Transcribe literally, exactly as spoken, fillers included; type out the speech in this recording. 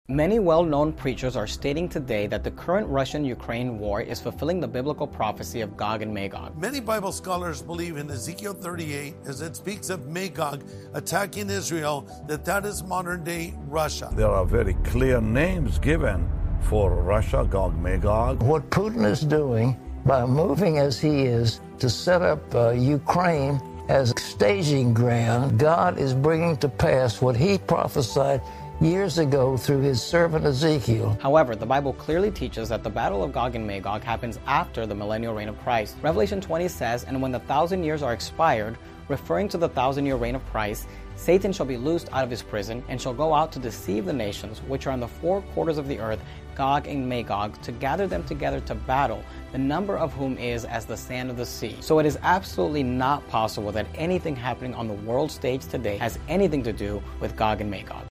Many well-known preachers are stating today that the current Russian-Ukraine war is fulfilling the biblical prophecy of Gog and Magog. Many Bible scholars believe in Ezekiel thirty-eight, as it speaks of Magog attacking Israel, that that is modern-day Russia. There are very clear names given for Russia, Gog, Magog. What Putin is doing by moving as he is to set up uh, Ukraine as a staging ground, God is bringing to pass what he prophesied years ago through his servant Ezekiel. However, the Bible clearly teaches that the battle of Gog and Magog happens after the millennial reign of Christ. Revelation twenty says, "And when the thousand years are expired," referring to the thousand-year reign of Christ, "Satan shall be loosed out of his prison, and shall go out to deceive the nations which are in the four quarters of the earth, Gog and Magog, to gather them together to battle, the number of whom is as the sand of the sea." So it is absolutely not possible that anything happening on the world stage today has anything to do with Gog and Magog.